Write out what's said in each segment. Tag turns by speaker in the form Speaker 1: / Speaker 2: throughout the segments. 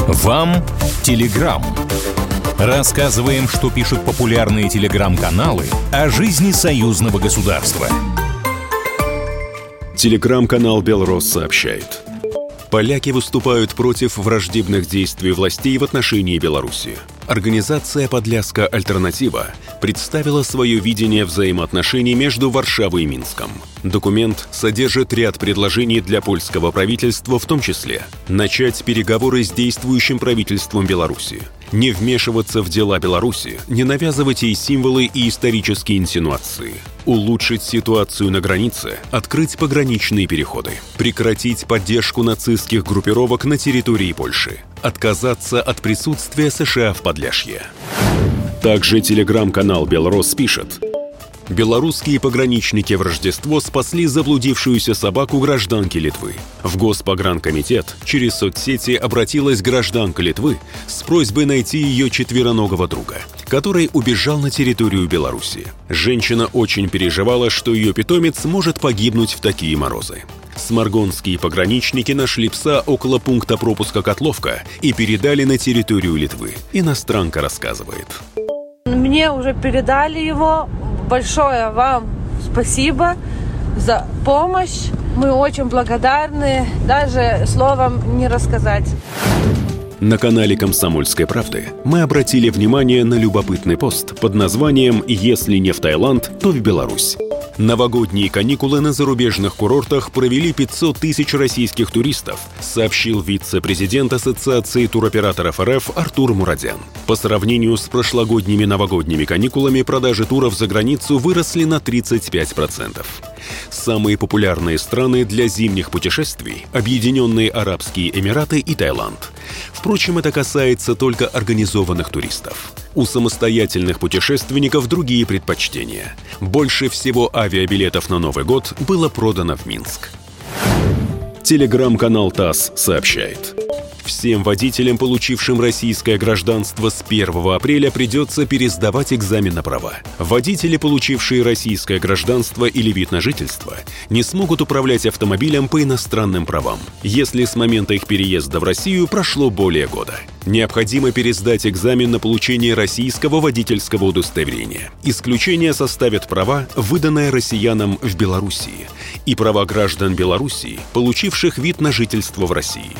Speaker 1: Вам Телеграм. Рассказываем, что пишут популярные телеграм-каналы о жизни союзного государства.
Speaker 2: Телеграм-канал «Белрос» сообщает. Поляки выступают против враждебных действий властей в отношении Беларуси. Организация «Подляска Альтернатива» представила свое видение взаимоотношений между Варшавой и Минском. Документ содержит ряд предложений для польского правительства, в том числе начать переговоры с действующим правительством Беларуси, не вмешиваться в дела Беларуси, не навязывать ей символы и исторические инсинуации, улучшить ситуацию на границе, открыть пограничные переходы, прекратить поддержку нацистских группировок на территории Польши, отказаться от присутствия США в Подляшье. Также телеграм-канал «Белрос» пишет: белорусские пограничники в Рождество спасли заблудившуюся собаку гражданки Литвы. В Госпогранкомитет через соцсети обратилась гражданка Литвы с просьбой найти ее четвероногого друга, который убежал на территорию Беларуси. Женщина очень переживала, что ее питомец может погибнуть в такие морозы. Сморгонские пограничники нашли пса около пункта пропуска Котловка и передали на территорию Литвы. Иностранка рассказывает.
Speaker 3: Мне уже передали его. Большое вам спасибо за помощь. Мы очень благодарны. Даже словом не рассказать.
Speaker 2: На канале «Комсомольской правды» мы обратили внимание на любопытный пост под названием «Если не в Таиланд, то в Беларусь». Новогодние каникулы на зарубежных курортах провели 500 тысяч российских туристов, сообщил вице-президент Ассоциации туроператоров РФ Артур Мурадян. По сравнению с прошлогодними новогодними каникулами продажи туров за границу выросли на 35%. Самые популярные страны для зимних путешествий – Объединенные Арабские Эмираты и Таиланд. Впрочем, это касается только организованных туристов. У самостоятельных путешественников другие предпочтения. Больше всего авиабилетов на Новый год было продано в Минск. Телеграм-канал ТАСС сообщает. Всем водителям, получившим российское гражданство с 1 апреля, придется пересдавать экзамен на права. Водители, получившие российское гражданство или вид на жительство, не смогут управлять автомобилем по иностранным правам, если с момента их переезда в Россию прошло более года. Необходимо пересдать экзамен на получение российского водительского удостоверения. Исключение составят права, выданные россиянам в Белоруссии, и права граждан Белоруссии, получивших вид на жительство в России.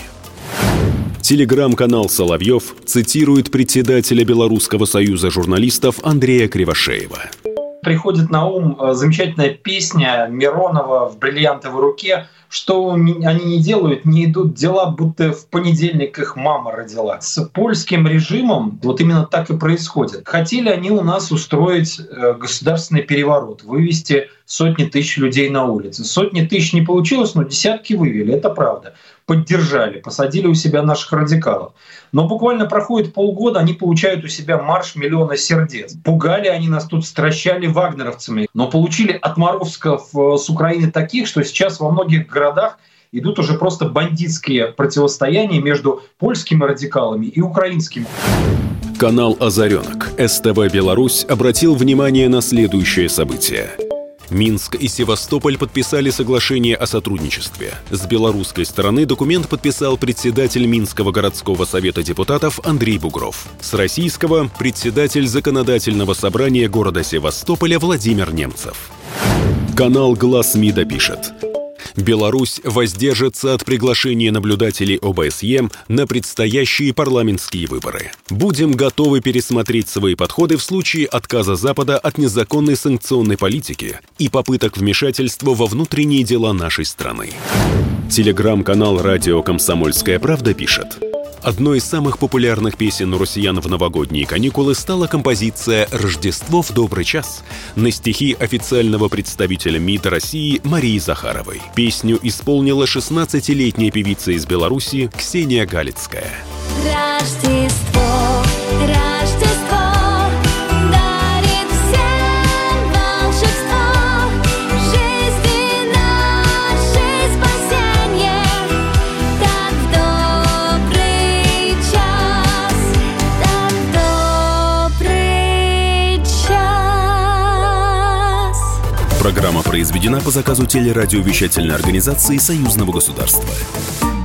Speaker 2: Телеграм-канал «Соловьев» цитирует председателя Белорусского союза журналистов Андрея Кривошеева.
Speaker 4: Приходит на ум замечательная песня Миронова «В бриллиантовой руке». Что они не делают, не идут дела, будто в понедельник их мама родила. С польским режимом вот именно так и происходит. Хотели они у нас устроить государственный переворот, вывести сотни тысяч людей на улицы. Сотни тысяч не получилось, но десятки вывели, это правда. Поддержали, посадили у себя наших радикалов. Но буквально проходит полгода, они получают у себя марш миллиона сердец. Пугали они нас тут, стращали вагнеровцами, но получили отморозков с Украины таких, что сейчас во многих городах идут уже просто бандитские противостояния между польскими радикалами и украинскими.
Speaker 2: Канал «Озаренок» СТВ «Беларусь» обратил внимание на следующее событие. Минск и Севастополь подписали соглашение о сотрудничестве. С белорусской стороны документ подписал председатель Минского городского совета депутатов Андрей Бугров. С российского – председатель законодательного собрания города Севастополя Владимир Немцев. Канал «Глаз МИДа» пишет. Беларусь воздержится от приглашения наблюдателей ОБСЕ на предстоящие парламентские выборы. Будем готовы пересмотреть свои подходы в случае отказа Запада от незаконной санкционной политики и попыток вмешательства во внутренние дела нашей страны. Телеграм-канал «Радио Комсомольская правда» пишет. Одной из самых популярных песен у россиян в новогодние каникулы стала композиция «Рождество в добрый час» на стихи официального представителя МИД России Марии Захаровой. Песню исполнила 16-летняя певица из Беларуси Ксения Галицкая.
Speaker 5: Рождество, Рождество дарит всем волшебство, в жизни нашей спасенье, так в добрый час, так в добрый час.
Speaker 2: Программа произведена по заказу телерадиовещательной организации Союзного государства.